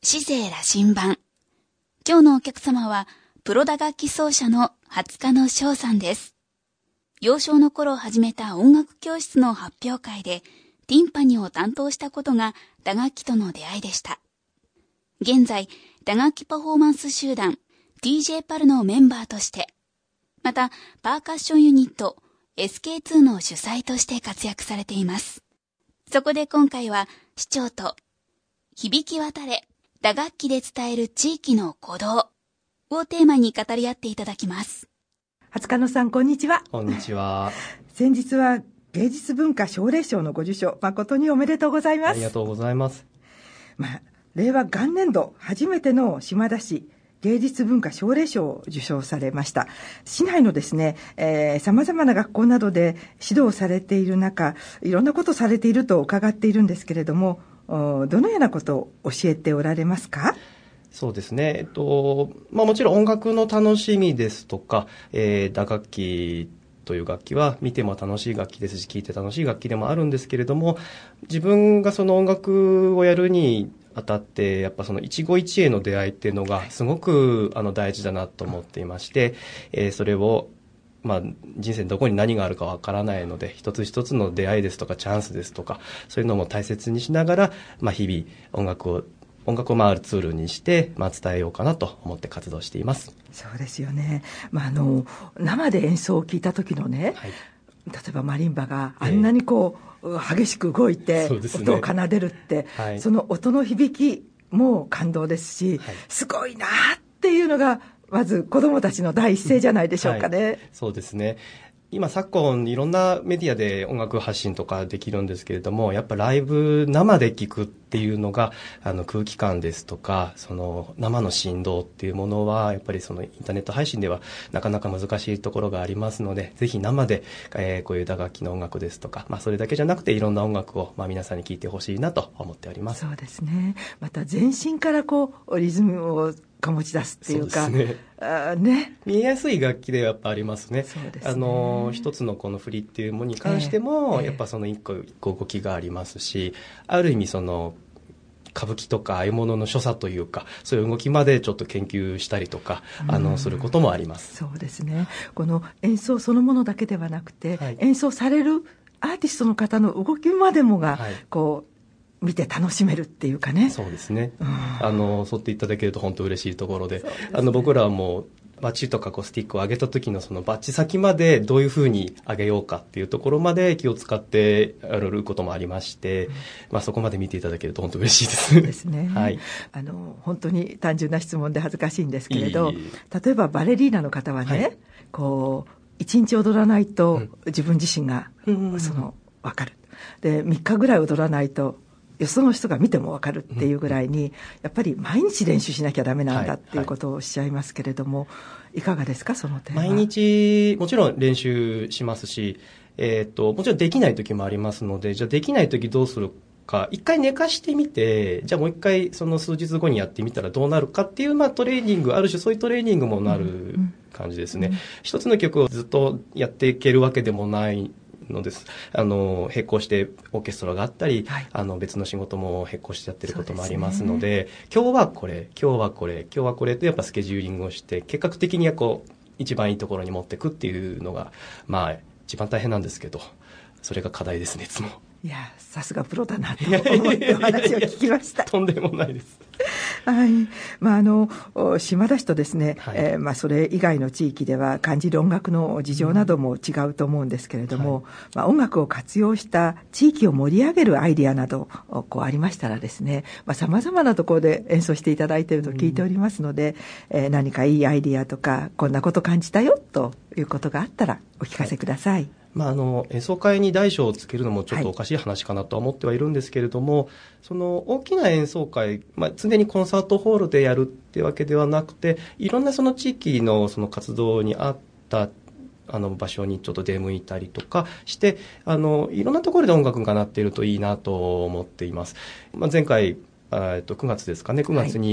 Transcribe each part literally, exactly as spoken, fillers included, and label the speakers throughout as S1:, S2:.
S1: 市勢羅針盤。今日のお客様はプロ打楽器奏者の初鹿野翔さんです。幼少の頃始めた音楽教室の発表会でティンパニを担当したことが打楽器との出会いでした。現在打楽器パフォーマンス集団 ティージェー パルのメンバーとして、またパーカッションユニット エスケーツー の主催として活躍されています。そこで今回は市長と響き渡れ打楽器で伝える地域の鼓動をテーマに語り合っていただきます。
S2: 初鹿野さん、こんにちは。
S3: こんにちは。
S2: 先日は芸術文化奨励賞のご受賞、誠におめでとうございます。
S3: ありがとうございます。
S2: まあ、令和元年度初めての島田市芸術文化奨励賞を受賞されました。市内のですね、えー、様々な学校などで指導されている中、いろんなことをされていると伺っているんですけれども、どのようなことを教えておられますか？
S3: そうですね、えっとまあ、もちろん音楽の楽しみですとか、えー、打楽器という楽器は見ても楽しい楽器ですし、聴いて楽しい楽器でもあるんですけれども、自分がその音楽をやるにあたってやっぱその一期一会の出会いっていうのがすごくあの大事だなと思っていまして、えー、それをまあ、人生どこに何があるかわからないので、一つ一つの出会いですとかチャンスですとか、そういうのも大切にしながら、まあ、日々音楽を音楽を回るツールにして、まあ、伝えようかなと思って活動しています。
S2: そうですよね、まあ、あの生で演奏を聞いた時のね、はい、例えばマリンバがあんなにこう、えー、激しく動いて音を奏でるって、はい、その音の響きも感動ですし、はい、すごいなっていうのがまず子どもたちの第一声じゃないでしょうかね。はい、
S3: そうですね。今昨今いろんなメディアで音楽発信とかできるんですけれども、やっぱライブ生で聴くっていうのがあの空気感ですとか、その生の振動っていうものはやっぱりそのインターネット配信ではなかなか難しいところがありますので、ぜひ生で、えー、こういう打楽器の音楽ですとか、まあ、それだけじゃなくていろんな音楽を、まあ、皆さんに聴いてほしいなと思っております。
S2: そうですね。また全身からこうリズムを醸し出すっていうか、
S3: そうですね。
S2: あね、
S3: 見えやすい楽器でやっぱありますね。
S2: そうですね。
S3: あの一つのこの振りっていうものに関しても、えー、やっぱその一個一個動きがありますし、ある意味その歌舞伎とかああいうものの所作というか、そういう動きまでちょっと研究したりとか、あのすることもあります。
S2: そうですね。この演奏そのものだけではなくて、はい、演奏されるアーティストの方の動きまでもが、はい、こう見て楽しめるっていうかね。
S3: そうですね、うん、あのそうっていただけると本当嬉しいところ で, で、ね、あの僕らはもうバッチとかこうスティックを上げた時のそのバッチ先までどういうふうに上げようかっていうところまで気を使ってやることもありまして、うん、まあ、そこまで見ていただけると本当嬉しいです。
S2: そうですね、
S3: はい、
S2: あの本当に単純な質問で恥ずかしいんですけれど、いい例えばバレリーナの方はね、はい、こう一日踊らないと自分自身が、うん、その分かる。でみっかぐらい踊らないとよその人が見ても分かるっていうぐらいに、やっぱり毎日練習しなきゃダメなんだっていうことをおっしゃいますけれども、はいはい、いかがですか、その点は。
S3: 毎日もちろん練習しますし、えー、ともちろんできない時もありますので、じゃあできない時どうするか、一回寝かしてみて、じゃあもう一回その数日後にやってみたらどうなるかっていう、まあ、トレーニング、ある種そういうトレーニングもなる感じですね、うんうん、一つの曲をずっとやっていけるわけでもないのです。あの並行してオーケストラがあったり、はい、あの別の仕事も並行してやってることもありますの で, で、ね、今日はこれ今日はこれ今日はこれとやっぱスケジューリングをして結果的にはこう一番いいところに持っていくっていうのが、まあ一番大変なんですけど、それが課題ですね、いつも。
S2: いや、さすがプロだなと思ってお話を聞きました。
S3: とんでもないです。
S2: はい、まあ、あの島田市とですね、はい、えーまあ、それ以外の地域では感じる音楽の事情なども違うと思うんですけれども、はい、まあ、音楽を活用した地域を盛り上げるアイデアなどこうありましたらですね、さまざ、まなところで演奏していただいていると聞いておりますので、うん、えー、何かいいアイデアとかこんなこと感じたよということがあったらお聞かせください。はい、
S3: まあ、あの演奏会に大小をつけるのもちょっとおかしい話かなとは思ってはいるんですけれども、はい、その大きな演奏会、まあ、常にコンサートホールでやるってわけではなくて、いろんなその地域のその活動に合ったあの場所にちょっと出向いたりとかして、あのいろんなところで音楽が鳴っているといいなと思っています。まあ、前回えっとくがつですかね、くがつに、はい、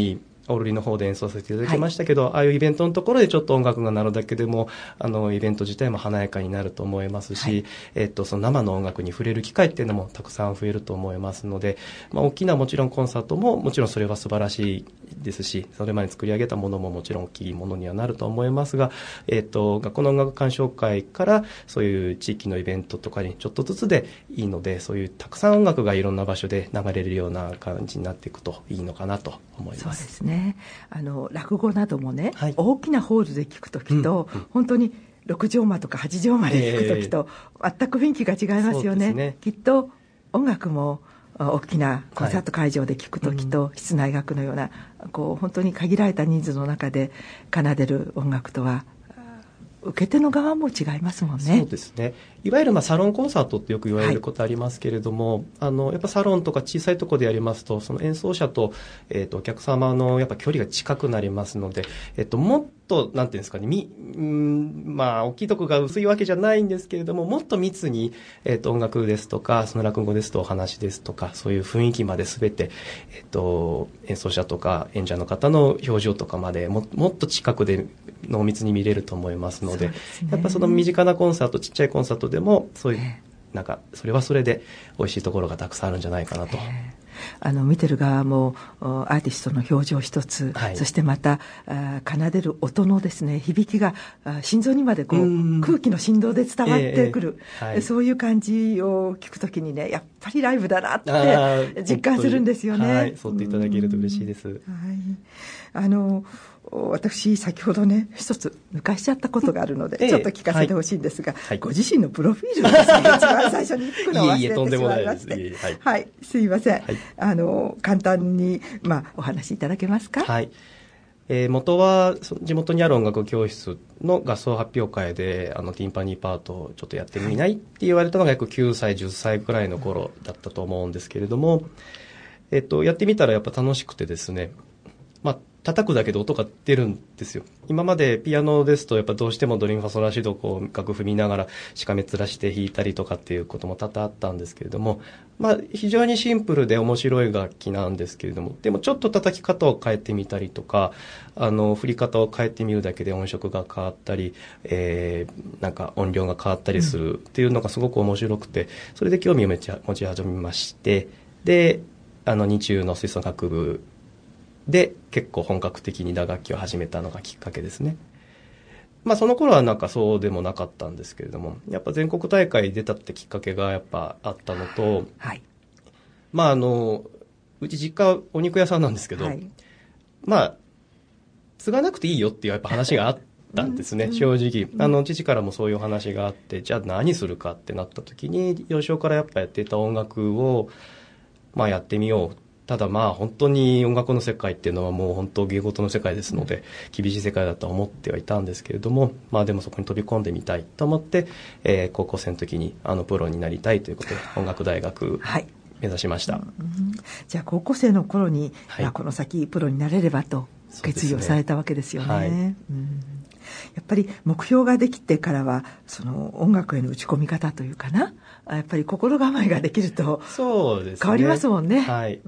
S3: オルリの方で演奏させていただきましたけど、はい、ああいうイベントのところでちょっと音楽が鳴るだけでも、あの、イベント自体も華やかになると思いますし、はい、えっと、その生の音楽に触れる機会っていうのもたくさん増えると思いますので、まあ、大きなもちろんコンサートも、もちろんそれは素晴らしいですし、それまで作り上げたものももちろん大きいものにはなると思いますが、えっと、学校の音楽鑑賞会からそういう地域のイベントとかにちょっとずつでいいので、そういうたくさん音楽がいろんな場所で流れるような感じになっていくといいのかなと思います。
S2: そうですね。あの落語などもね、はい、大きなホールで聞くときと、うんうん、本当にろく畳間とかはち畳間で聞くときと、えー、全く雰囲気が違いますよ ね, ねきっと音楽も大きなコンサート会場で聞くときと、はい、室内楽のようなこう本当に限られた人数の中で奏でる音楽とは受け手の側も違いますもんね。
S3: そうですね。いわゆるまあサロンコンサートってよく言われることありますけれども、はい、あのやっぱサロンとか小さいところでやりますと、その演奏者と、えー、とお客様のやっぱ距離が近くなりますので、えっともっとなんていうんですかね、みんまあ大きいところが薄いわけじゃないんですけれども、もっと密に、えー、と音楽ですとか、その落語ですとお話ですとか、そういう雰囲気まで全て、えー、と演奏者とか演者の方の表情とかまでも、もっと近くで濃密に見れると思いますので、でね、やっぱその身近なコンサート、ちっちゃいコンサートでもそういう、なんかそれはそれで美味しいところがたくさんあるんじゃないかなと。
S2: あの見てる側もアーティストの表情一つ、はい、そしてまたあ奏でる音のですね響きが心臓にまでこう空気の振動で伝わってくる、えーはい、そういう感じを聞くときにね、やっぱりライブだなって実感するんですよね。
S3: はい、そう言っていただけると嬉しいです。はい、
S2: あの私先ほどね一つ抜かしちゃったことがあるので、ええ、ちょっと聞かせてほしいんですが、はい、ご自身のプロフィールをですね一番最初に聞くのを忘れてしまいまして、いえいえ、とんでもないです。はい、はい、すいません、はい、あの簡単に、まあ、お話しいただけますか。
S3: はい、えー、元は地元にある音楽教室の合奏発表会であのティンパニーパートをちょっとやってみないって言われたのが約きゅうさいじゅっさいくらいの頃だったと思うんですけれども、えっと、やってみたらやっぱ楽しくてですね、まあ叩くだけで音が出るんですよ。今までピアノですとやっぱどうしてもドレミファソラシドこう楽譜見ながらしかめ面して弾いたりとかっていうことも多々あったんですけれども、まあ非常にシンプルで面白い楽器なんですけれども、でもちょっと叩き方を変えてみたりとか、あの振り方を変えてみるだけで音色が変わったり、えー、なんか音量が変わったりするっていうのがすごく面白くて、それで興味をめっちゃ持ち始めまして、であの日中の吹奏楽部で結構本格的に打楽器を始めたのがきっかけですね。まあその頃はなんかそうでもなかったんですけれども、やっぱ全国大会出たってきっかけがやっぱあったのと、はい、まああのうち実家お肉屋さんなんですけど、はい、まあ継がなくていいよっていうやっぱ話があったんですね、うん、正直あの父からもそういう話があって、じゃあ何するかってなった時に幼少からやっぱやっていた音楽をまあやってみよう。ただまあ本当に音楽の世界っていうのはもう本当芸事の世界ですので厳しい世界だと思ってはいたんですけれども、まあでもそこに飛び込んでみたいと思って、えー、高校生の時にあのプロになりたいということで音楽大学目指しました、はい、うん、
S2: じゃあ高校生の頃に、はい、この先プロになれればと決意をされたわけですよね。はい、うん、やっぱり目標ができてからはその音楽への打ち込み方というかな、やっぱり心構えができると変わりますもんね。
S3: はい、うん、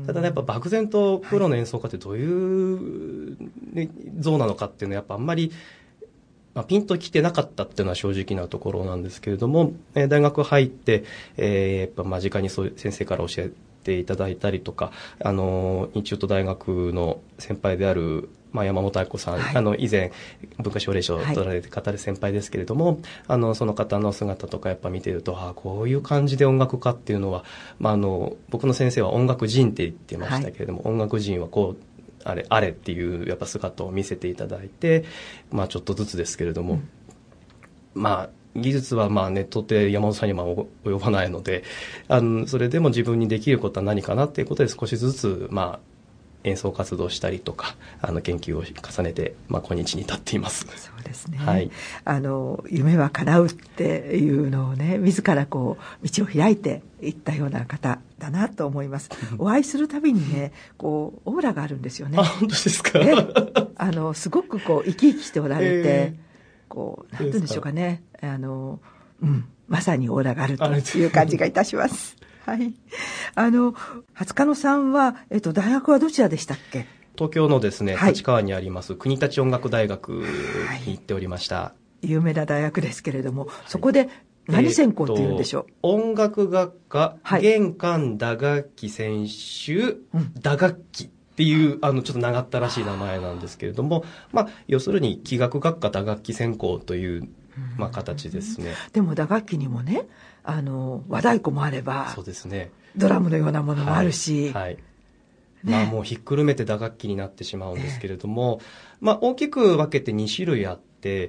S3: ただね、やっぱ漠然とプロの演奏家ってどういう、ね、像なのかっていうのはやっぱあんまり、まあ、ピンときてなかったっていうのは正直なところなんですけれども、えー、大学入って、えー、やっぱ間近にそういう先生から教えていただいたりとか、あの日中と大学の先輩であるまあ、山本愛子さん、はい、あの以前文化奨励賞を取られて語る先輩ですけれども、はい、あのその方の姿とかやっぱ見てると、あこういう感じで音楽家っていうのは、まあ、あの僕の先生は音楽人って言ってましたけれども、はい、音楽人はこうあれあれっていうやっぱ姿を見せていただいて、まあ、ちょっとずつですけれども、うん、まあ技術はまあネットって山本さんにも及ばないので、あのそれでも自分にできることは何かなっていうことで少しずつまあ演奏活動したりとかあの研究を重ねて、まあ、今日に至っています。
S2: そうですね、はい、あの夢は叶うっていうのをね自らこう道を開いていったような方だなと思います。お会いするたびにねこうオーラがあるんですよね。
S3: あ、本当ですか。
S2: あのすごくこう生き生きしておられて、えー、こうなんて言うんでしょうかね、あの、うん、まさにオーラがあるという感じがいたします。はい、あの初鹿野さんは、えっと、大学はどちらでしたっけ。
S3: 東京のですね、
S2: はい、
S3: 立川にあります国立音楽大学に行っておりました。はい、
S2: 有名な大学ですけれども、そこで何専攻っていうんでしょう。
S3: えー、音楽学科、はい、弦管打楽器専修、うん、打楽器っていうあのちょっと長ったらしい名前なんですけれども、まあ、要するに器楽学科打楽器専攻という、まあ、形ですね。
S2: でも打楽器にもね、あの和太鼓もあれば、
S3: そうですね、
S2: ドラムのようなものもあるし、
S3: はいはい、ね、まあ、もうひっくるめて打楽器になってしまうんですけれども、えーまあ、大きく分けてに種類あって、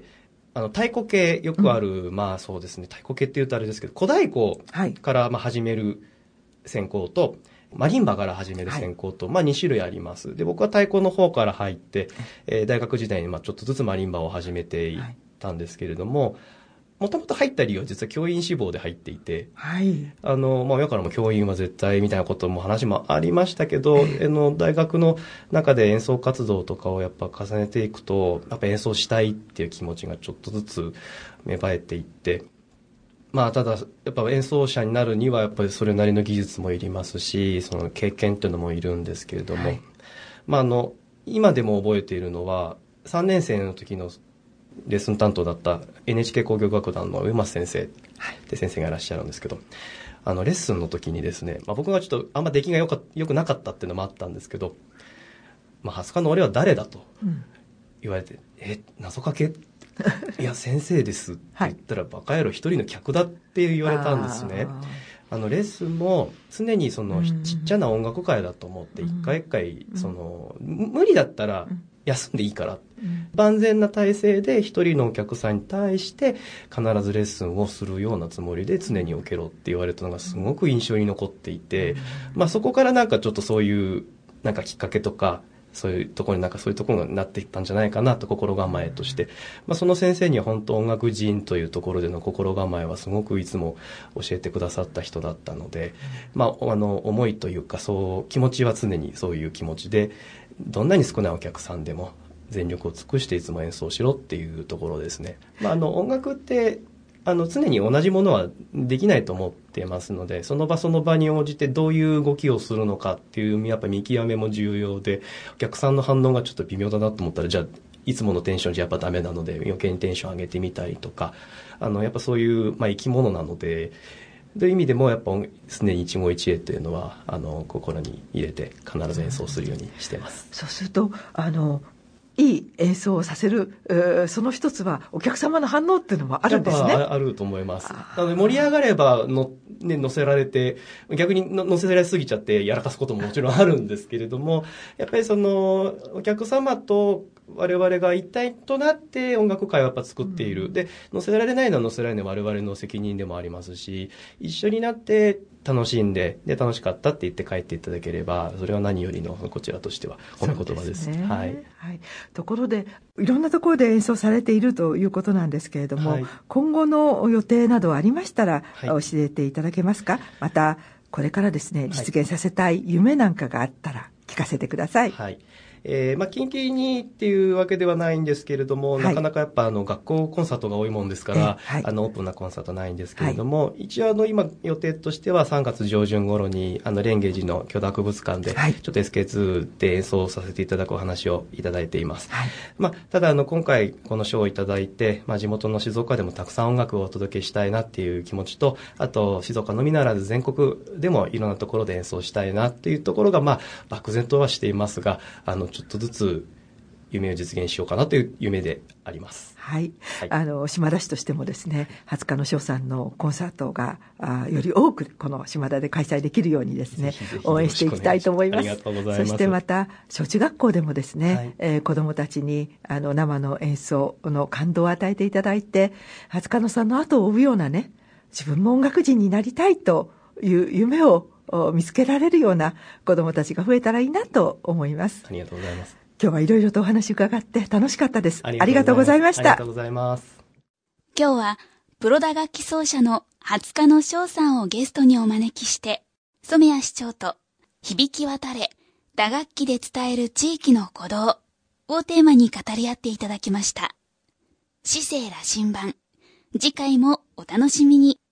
S3: あの太鼓系よくある、うん、まあそうですね、太鼓系って言うとあれですけど、小太鼓からまあ始める専攻と、はい、マリンバから始める専攻と、はい、まあに種類あります。で、僕は太鼓の方から入って、えー、大学時代にまあちょっとずつマリンバを始めていったんですけれども、もともと入った理由は実は教員志望で入っていて、はい、あの、まあ親からも教員は絶対みたいなことも話もありましたけど、えー、の大学の中で演奏活動とかをやっぱ重ねていくと、やっぱ演奏したいっていう気持ちがちょっとずつ芽生えていって、まあただやっぱ演奏者になるにはやっぱりそれなりの技術もいりますし、その経験っていうのもいるんですけれども、はい、まああの今でも覚えているのはさんねん生の時のレッスン担当だった エヌエイチケー 交響楽団の上松先生って先生がいらっしゃるんですけど、あのレッスンの時にですね、まあ、僕がちょっとあんま出来がよかよくなかったっていうのもあったんですけど、まあ、はつかの俺は誰だと言われて、うん、え謎かけいや先生ですって言ったら、はい、バカ野郎一人の客だって言われたんですね。あのレッスンも常にそのちっちゃな音楽会だと思って一回一回その無理だったら休んでいいから、うん、万全な体制で一人のお客さんに対して必ずレッスンをするようなつもりで常に受けろって言われたのがすごく印象に残っていて、うん、まあそこからなんかちょっとそういうなんかきっかけとかそういうところになんかそういうところになっていったんじゃないかなと心構えとして、まあ、その先生には本当音楽人というところでの心構えはすごくいつも教えてくださった人だったので、まあ、あの思いというかそう気持ちは常にそういう気持ちでどんなに少ないお客さんでも全力を尽くしていつも演奏しろっていうところですね。まあ、あの音楽ってあの常に同じものはできないと思っていますので、その場その場に応じてどういう動きをするのかっていうやっぱ見極めも重要で、お客さんの反応がちょっと微妙だなと思ったら、じゃあいつものテンションじゃやっぱダメなので余計にテンション上げてみたりとか、あのやっぱそういう、まあ、生き物なので、という意味でもやっぱ常に一期一会というのはあの心に入れて必ず演奏するようにしています。
S2: そうするとあのいい演奏をさせる、えー、その一つはお客様の反応っていうのもあるんですね。
S3: やっぱあると思います。なので盛り上がればの、ね、乗せられて逆に乗せられすぎちゃってやらかすことももちろんあるんですけれども、やっぱりそのお客様と我々が一体となって音楽会をやっぱ作っている、うん、で乗せられないのは乗せられない我々の責任でもありますし、一緒になって楽しんで、で楽しかったって言って帰っていただければそれは何よりのこちらとしては褒め言葉です。
S2: そうですね。
S3: はい
S2: はい、ところでいろんなところで演奏されているということなんですけれども、はい、今後の予定などありましたら、はい、教えていただけますか。またこれからですね実現させたい夢なんかがあったら聞かせてください。
S3: はい、えーまあ、近々にっていうわけではないんですけれども、はい、なかなかやっぱあの学校コンサートが多いもんですから、はい、あのオープンなコンサートないんですけれども、はい、一応あの今予定としてはさんがつ上旬頃にあの蓮華寺の許田博物館でちょっと エスケーツー で演奏させていただくお話をいただいています。はい、まあ、ただあの今回この賞をいただいて、まあ、地元の静岡でもたくさん音楽をお届けしたいなっていう気持ちと、あと静岡のみならず全国でもいろんなところで演奏したいなっていうところが、まあ、漠然とはしていますが、あのちょっとずつ夢を実現しようかなという夢であります。
S2: はい。はい、あの島田市としてもですね、はつかの翔さんのコンサートがあより多くこの島田で開催できるようにですね、ぜひぜひ応援していきたいと思います。
S3: ありがとうございます。
S2: そしてまた小中学校でもですね、はい、えー、子どもたちにあの生の演奏の感動を与えていただいて、はつかのさんの後を追うようなね、自分も音楽人になりたいという夢を見つけられるような子どもたちが増えたらいいなと思います。
S3: ありがとうございます。
S2: 今日はいろいろとお話伺って楽しかったです。ありがとうございました。あり
S3: がとうございます。
S1: 今日はプロ打楽器奏者のはつかの翔さんをゲストにお招きして、染谷市長と響き渡れ打楽器で伝える地域の鼓動をテーマに語り合っていただきました。市政羅針盤、次回もお楽しみに。